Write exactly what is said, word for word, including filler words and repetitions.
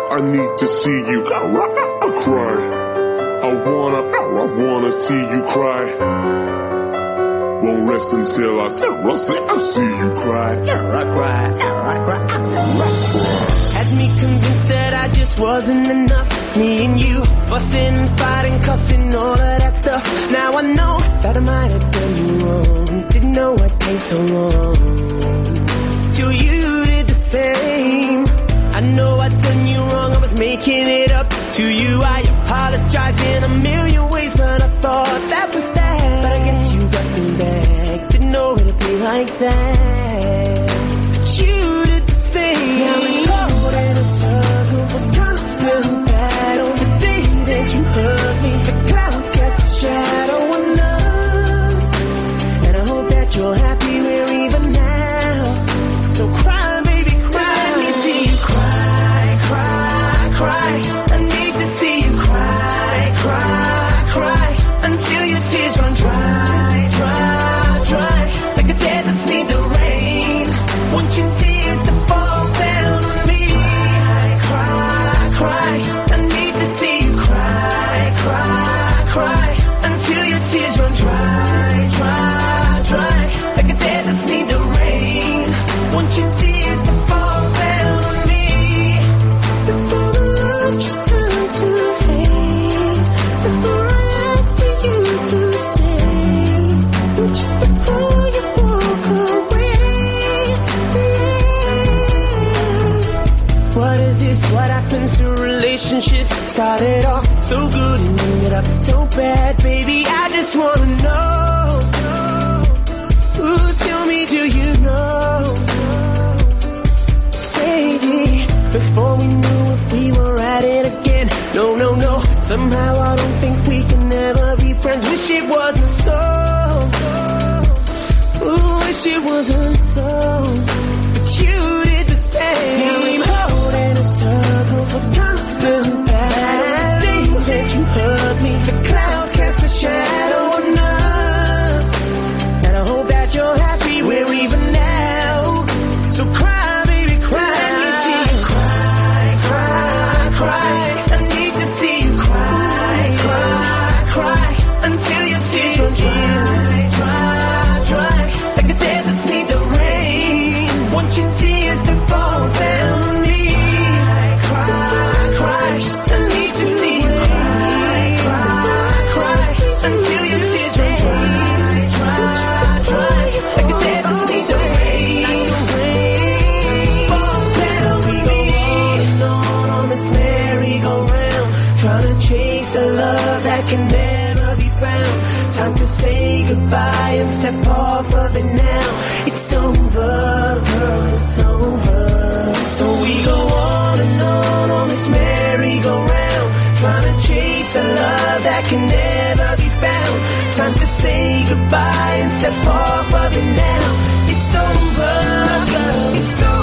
I need to see you cry. I wanna, I wanna see you cry. Won't rest until I see, I see, I see you cry. I cry, I cry, I cry. Had me convinced that I just wasn't enough. Me and you, fussing and fighting, cussing, all of that stuff. Now I know that I might have done you wrong. Didn't know I'd take so long till you did the same. I know I'd done you wrong, I was making it up to you. I apologized in a million ways, but I thought that was that. But I guess you got me back, didn't know it'd be like that. But you did the same. Now we're caught in a circle, a constant battle. The day that you hurt me, the clouds cast a shadow on love. And I hope that you're happy we're even now. So cry, baby, cry. Let me see you cry, cry, cry. I need to see you cry, cry, cry. Until your tears run dry, dry, dry. Like the deserts need the rain. Want your tears to fall down on me. Cry, cry, cry. I need to see you cry, cry, cry. Until your tears run dry, dry, dry. Like the deserts need the rain. Want your tears to fall down on me. Before the love just turns to hate. Before I ask for you to stay. And just before you walk away. Yeah. What is this? What happens to relationships? Started off so good and ended up so bad. Baby, I just wanna know. Ooh, tell me, do you know? Baby, before we knew it, we were at it again. No, no, no, somehow I don't think we can ever be friends. Wish it wasn't so. Ooh, wish it wasn't so. But you did the same. Now we're caught in a circle of constant battle. The day that you hurt me, the clouds cast a shadow on us. And I hope that you're happy we're even now. So cry, baby, cry. Let me see you cry, cry, cry. I need to see you cry, cry, cry. Until your tears run dry, dry, dry. Like the deserts need the rain. Want your tears to fall down on me. Cry, cry, just I need to see you cry, cry, cry. Until your tears run dry, dry, dry. Like the deserts need the rain. Fall down, we go on and on on this merry-go-round, trying to chase a love that can never be found. Time to say goodbye and step off of it now. It's over, girl, it's over. So we go on and on on this merry-go-round, trying to chase a love that can never be found. Time to say goodbye and step off of it now. It's over, girl, it's over.